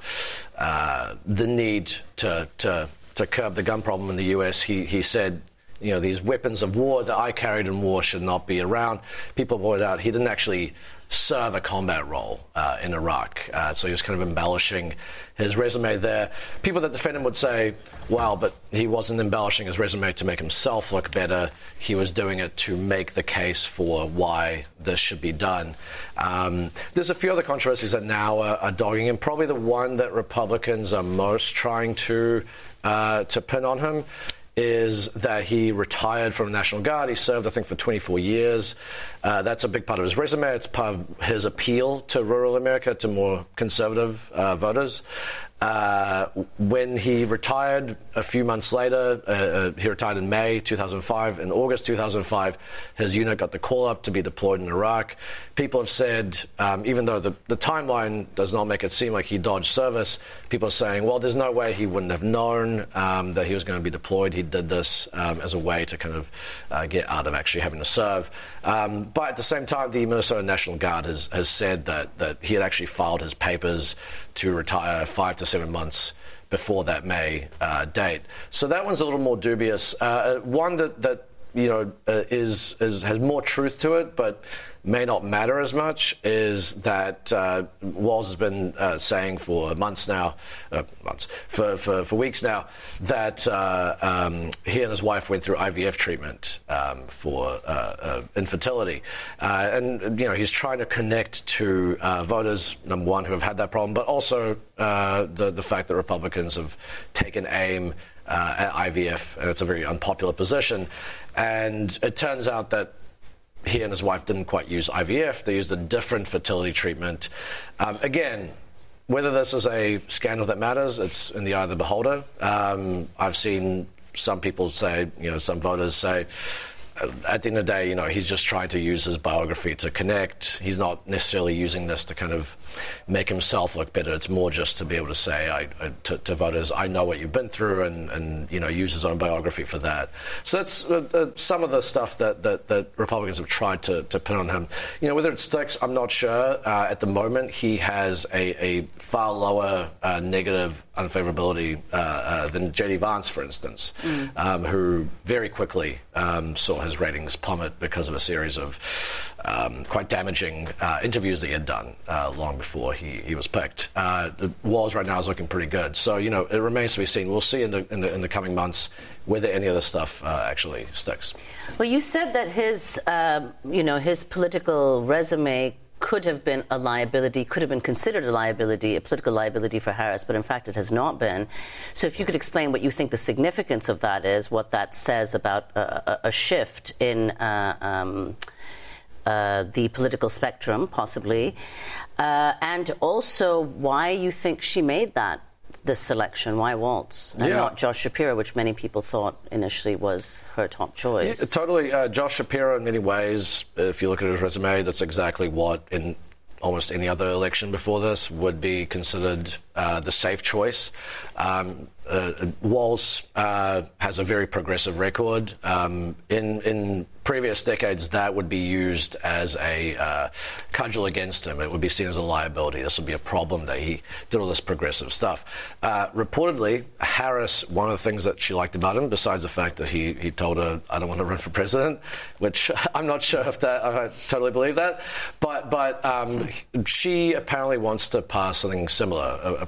uh, the need to, to to curb the gun problem in the U S, he, he said, you know, these weapons of war that I carried in war should not be around. People pointed out he didn't actually serve a combat role uh, in Iraq. Uh, so he was kind of embellishing his resume there. People that defend him would say, well, but he wasn't embellishing his resume to make himself look better. He was doing it to make the case for why this should be done. Um, there's a few other controversies that now are, are dogging him. Probably the one that Republicans are most trying to uh, to pin on him is that he retired from the National Guard. He served, I think, for twenty-four years. Uh, that's a big part of his resume. It's part of his appeal to rural America, to more conservative uh, voters. Uh, when he retired a few months later, uh, uh, he retired in May two thousand five. In August two thousand five, his unit got the call up to be deployed in Iraq. People have said, um, even though the, the timeline does not make it seem like he dodged service, people are saying, well, there's no way he wouldn't have known um, that he was going to be deployed. He did this um, as a way to kind of uh, get out of actually having to serve. Um, but at the same time, the Minnesota National Guard has, has said that, that he had actually filed his papers to retire five to seven months before that May uh, date. So that one's a little more dubious. Uh, one that, that you know, uh, is, is has more truth to it, but may not matter as much, is that uh, Walz has been uh, saying for months now, uh, months, for, for, for weeks now, that uh, um, he and his wife went through I V F treatment um, for uh, uh, infertility. Uh, and, you know, he's trying to connect to uh, voters, number one, who have had that problem, but also uh, the, the fact that Republicans have taken aim uh, at I V F, and it's a very unpopular position. And it turns out that he and his wife didn't quite use I V F. They used a different fertility treatment. Um, again, whether this is a scandal that matters, it's in the eye of the beholder. Um, I've seen some people say, you know, some voters say, at the end of the day, you know, he's just trying to use his biography to connect. He's not necessarily using this to kind of make himself look better. It's more just to be able to say I, I, to, to voters, I know what you've been through, and, and, you know, use his own biography for that. So that's uh, uh, some of the stuff that, that, that Republicans have tried to, to pin on him. You know, whether it sticks, I'm not sure. Uh, at the moment, he has a, a far lower uh, negative unfavorability uh, uh, than J D Vance, for instance, mm. um, who very quickly um, saw his ratings plummet because of a series of um, quite damaging uh, interviews that he had done uh, long before he, he was picked. Uh, the Walz right now is looking pretty good. So, you know, it remains to be seen. We'll see in the in the, in the coming months whether any of this stuff uh, actually sticks. Well, you said that his, uh, you know, his political resume could have been a liability, could have been considered a liability, a political liability for Harris, but in fact it has not been. So if you could explain what you think the significance of that is, what that says about a, a, a shift in uh, um, uh, the political spectrum, possibly, uh, and also why you think she made that this selection, why Walz, and yeah. not Josh Shapiro, which many people thought initially was her top choice. Yeah, totally. Uh, Josh Shapiro, in many ways, if you look at his resume, that's exactly what, in almost any other election before this, would be considered uh, the safe choice. Um, uh, Walz uh, has a very progressive record. Um, in, in previous decades, that would be used as a uh, cudgel against him. It would be seen as a liability. This would be a problem that he did all this progressive stuff. Uh, reportedly, Harris, one of the things that she liked about him, besides the fact that he, he told her, I don't want to run for president, which I'm not sure if that I totally believe that, but, but um, she apparently wants to pass something similar, a,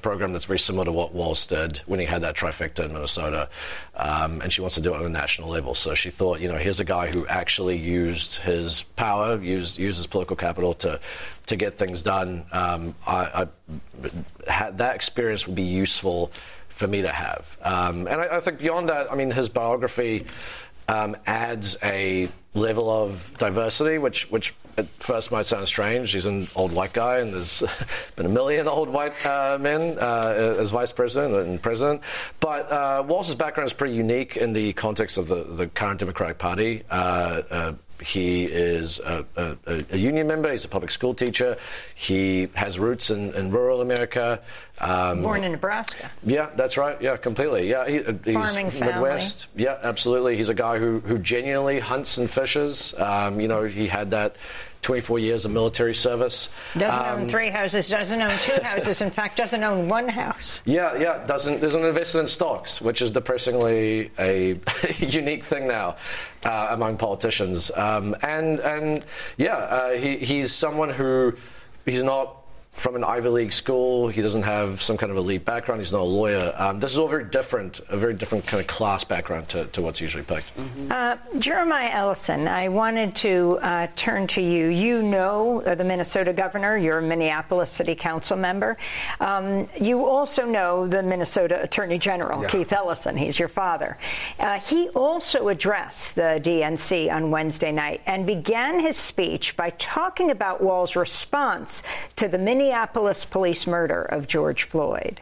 program that's very similar to what Walz did when he had that trifecta in Minnesota, um, and she wants to do it on a national level. So she thought, you know, here's a guy who actually used his power, used used his political capital to to get things done. Um, I, I had that experience would be useful for me to have, um, and I, I think beyond that, I mean, his biography um, adds a level of diversity, which which at first might sound strange. He's an old white guy, and there's been a million old white uh, men uh, as vice president and president. But uh, Walz's background is pretty unique in the context of the, the current Democratic Party. Uh, uh, He is a, a, a union member. He's a public school teacher. He has roots in, in rural America. Um, Born in Nebraska. Yeah, that's right. Yeah, completely. Yeah, he, he's Farming family. Midwest. Yeah, absolutely. He's a guy who, who genuinely hunts and fishes. Um, you know, he had that twenty-four years of military service. Doesn't um, own three houses, doesn't own two houses. In fact, doesn't own one house. Yeah, yeah, doesn't doesn't invest in stocks, which is depressingly a unique thing now uh, among politicians. Um, and and yeah, uh, he he's someone who he's not from an Ivy League school. He doesn't have some kind of elite background. He's not a lawyer. Um, this is all very different, a very different kind of class background to, to what's usually picked. Mm-hmm. Uh, Jeremiah Ellison, I wanted to uh, turn to you. You know uh, the Minnesota governor. You're a Minneapolis City Council member. Um, you also know the Minnesota Attorney General, yeah. Keith Ellison. He's your father. Uh, he also addressed the D N C on Wednesday night and began his speech by talking about Walz's response to the Minneapolis Minneapolis police murder of George Floyd.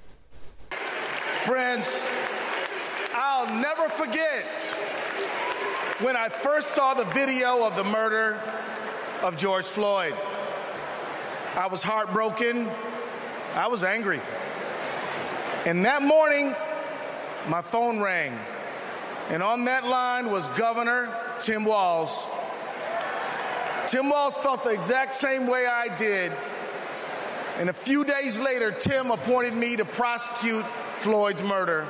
Friends, I'll never forget when I first saw the video of the murder of George Floyd. I was heartbroken. I was angry. And that morning, my phone rang. And on that line was Governor Tim Walz. Tim Walz felt the exact same way I did. And a few days later, Tim appointed me to prosecute Floyd's murder.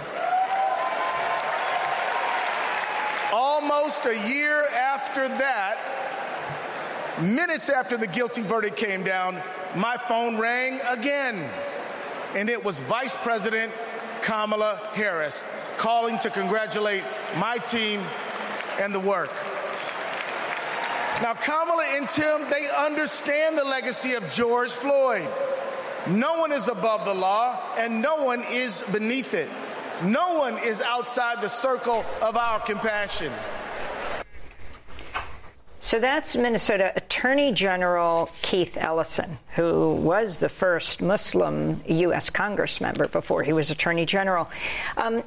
Almost a year after that, minutes after the guilty verdict came down, my phone rang again. And it was Vice President Kamala Harris calling to congratulate my team and the work. Now, Kamala and Tim, they understand the legacy of George Floyd. No one is above the law, and no one is beneath it. No one is outside the circle of our compassion. So that's Minnesota Attorney General Keith Ellison, who was the first Muslim U S Congress member before he was Attorney General. Um,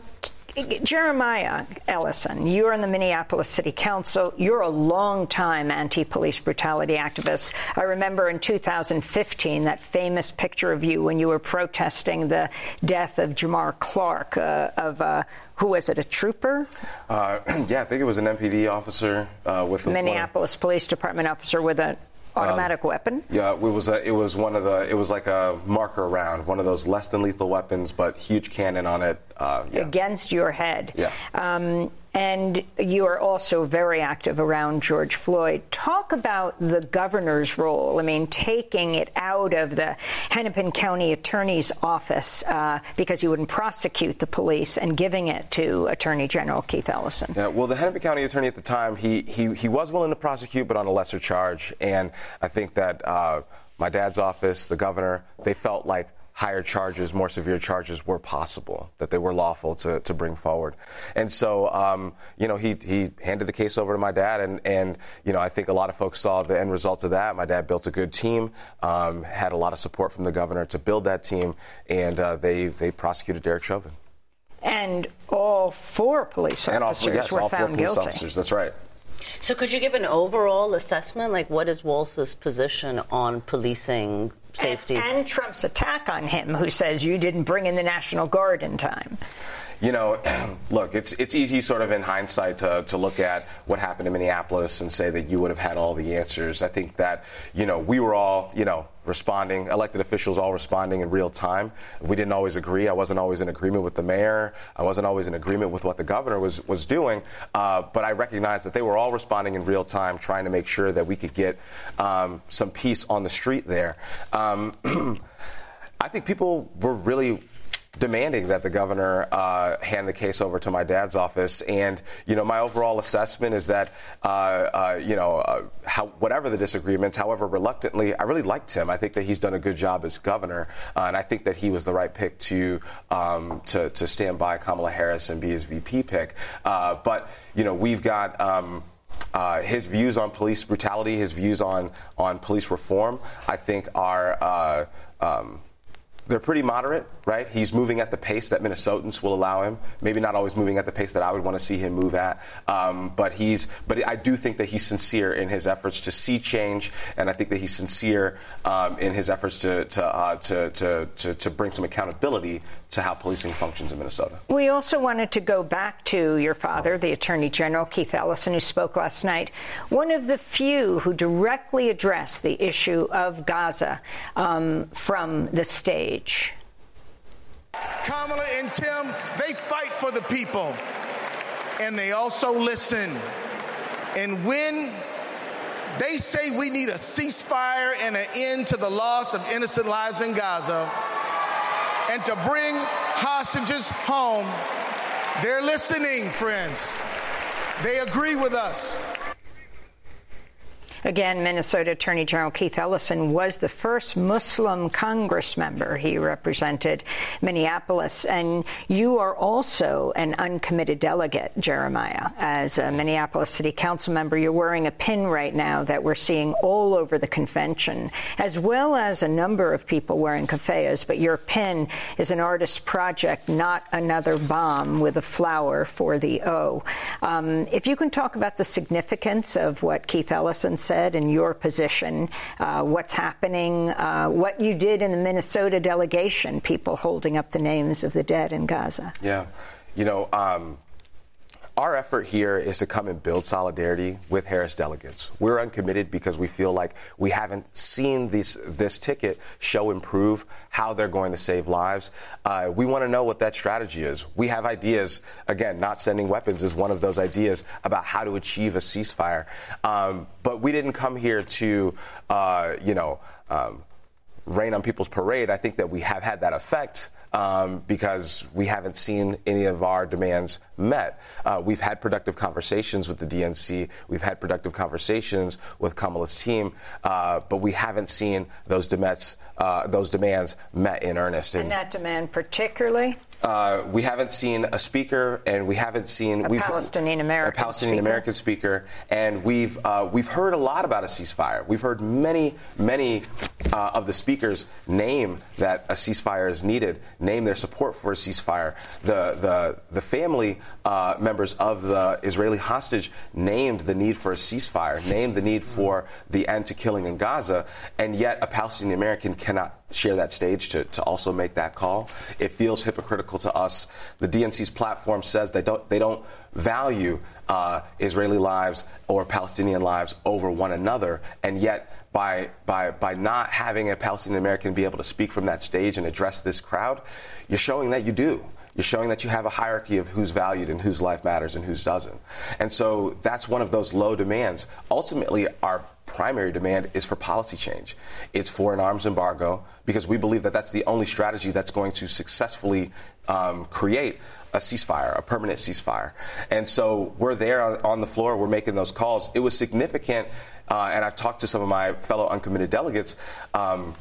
Jeremiah Ellison, you're in the Minneapolis City Council. You're a long-time anti-police brutality activist. I remember in two thousand fifteen that famous picture of you when you were protesting the death of Jamar Clark, uh, of uh, who was it, a trooper? Uh, yeah, I think it was an M P D officer uh, with a Minneapolis Police Department officer with an automatic um, weapon. Yeah, it was a, it was one of the it was like a marker round, one of those less than lethal weapons, but huge cannon on it. Uh, yeah. Against your head. Yeah. Um, and you are also very active around George Floyd. Talk about the governor's role. I mean, taking it out of the Hennepin County Attorney's Office uh, because you wouldn't prosecute the police and giving it to Attorney General Keith Ellison. Yeah, well, the Hennepin County Attorney at the time, he he he was willing to prosecute, but on a lesser charge. And I think that uh, my dad's office, the governor, they felt like higher charges, more severe charges were possible, that they were lawful to, to bring forward. And so, um, you know, he he handed the case over to my dad, and, and, you know, I think a lot of folks saw the end result of that. My dad built a good team, um, had a lot of support from the governor to build that team, and uh, they, they prosecuted Derek Chauvin. And all four police and officers all, yes, were all found four police guilty. Officers, that's right. So could you give an overall assessment? Like, what is Walz's position on policing safety? And, and Trump's attack on him, who says you didn't bring in the National Guard in time. You know, look, it's it's easy sort of in hindsight to, to look at what happened in Minneapolis and say that you would have had all the answers. I think that, you know, we were all, you know, responding, elected officials all responding in real time. We didn't always agree. I wasn't always in agreement with the mayor. I wasn't always in agreement with what the governor was, was doing. Uh, but I recognized that they were all responding in real time, trying to make sure that we could get um, some peace on the street there. Um, I think people were really demanding that the governor uh, hand the case over to my dad's office. And, you know, my overall assessment is that, uh, uh, you know, uh, how, whatever the disagreements, however reluctantly, I really liked him. I think that he's done a good job as governor. Uh, and I think that he was the right pick to, um, to, to stand by Kamala Harris and be his V P pick. Uh, but, you know, we've got um, uh, his views on police brutality, his views on, on police reform, I think are uh, um, they're pretty moderate, right? He's moving at the pace that Minnesotans will allow him. Maybe not always moving at the pace that I would want to see him move at. Um, but he's, but I do think that he's sincere in his efforts to see change, and I think that he's sincere um, in his efforts to to, uh, to to to to bring some accountability to how policing functions in Minnesota. We also wanted to go back to your father, the Attorney General Keith Ellison, who spoke last night. One of the few who directly addressed the issue of Gaza um, from the stage. Kamala and Tim, they fight for the people, and they also listen. And when they say we need a ceasefire and an end to the loss of innocent lives in Gaza and to bring hostages home, they're listening, friends. They agree with us. Again, Minnesota Attorney General Keith Ellison was the first Muslim Congress member. He represented Minneapolis. And you are also an uncommitted delegate, Jeremiah. As a Minneapolis City Council member, you're wearing a pin right now that we're seeing all over the convention, as well as a number of people wearing keffiyehs. But your pin is an artist's project, not another bomb, with a flower for the O. Um, if you can talk about the significance of what Keith Ellison said, said in your position, uh, what's happening, uh, what you did in the Minnesota delegation, people holding up the names of the dead in Gaza. Yeah. You know, um, our effort here is to come and build solidarity with Harris delegates. We're uncommitted because we feel like we haven't seen this, this ticket show and prove how they're going to save lives. Uh, we want to know what that strategy is. We have ideas. Again, not sending weapons is one of those ideas about how to achieve a ceasefire. Um, but we didn't come here to, uh, you know, um, rain on people's parade. I think that we have had that effect. Um, because we haven't seen any of our demands met. Uh, we've had productive conversations with the D N C. We've had productive conversations with Kamala's team, uh, but we haven't seen those demands, uh, those demands met in earnest. And, and that demand particularly? Uh, we haven't seen a speaker, and we haven't seen a we've, Palestinian American a Palestinian speaker. American speaker, and we've uh, we've heard a lot about a ceasefire. We've heard many many uh, of the speakers name that a ceasefire is needed, name their support for a ceasefire. The the the family uh, members of the Israeli hostage named the need for a ceasefire, named the need for the end to killing in Gaza, and yet a Palestinian American cannot share that stage to, to also make that call. It feels hypocritical to us. The D N C's platform says they don't they don't value uh, Israeli lives or Palestinian lives over one another, and yet by by by not having a Palestinian American be able to speak from that stage and address this crowd, you're showing that you do. You're showing that you have a hierarchy of who's valued and whose life matters and whose doesn't. And so that's one of those low demands. Ultimately, our primary demand is for policy change. It's for an arms embargo, because we believe that that's the only strategy that's going to successfully um, create a ceasefire, a permanent ceasefire. And so we're there on, on the floor. We're making those calls. It was significant, uh, and I've talked to some of my fellow uncommitted delegates. Um,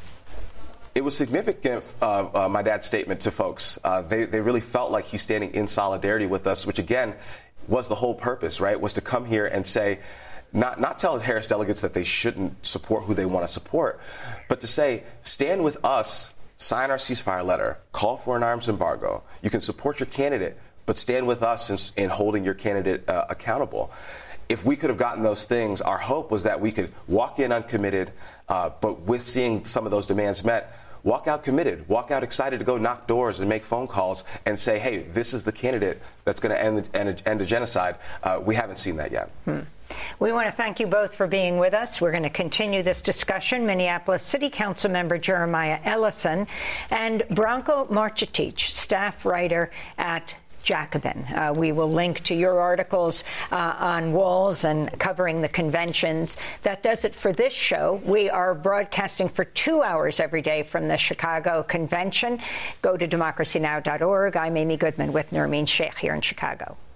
It was significant, uh, uh, my dad's statement to folks. Uh, they, they really felt like he's standing in solidarity with us, which, again, was the whole purpose, right, was to come here and say, not, not tell Harris delegates that they shouldn't support who they want to support, but to say, stand with us, sign our ceasefire letter, call for an arms embargo. You can support your candidate, but stand with us in, in holding your candidate uh, accountable. If we could have gotten those things, our hope was that we could walk in uncommitted, uh, but with seeing some of those demands met, walk out committed, walk out excited to go knock doors and make phone calls and say, hey, this is the candidate that's going to end, end, end a genocide. Uh, we haven't seen that yet. Hmm. We want to thank you both for being with us. We're going to continue this discussion. Minneapolis City Council member Jeremiah Ellison and Branko Marcetic, staff writer at Jacobin. Uh, we will link to your articles uh, on Walz and covering the conventions. That does it for this show. We are broadcasting for two hours every day from the Chicago Convention. Go to democracy now dot org. I'm Amy Goodman with Nermeen Sheikh here in Chicago.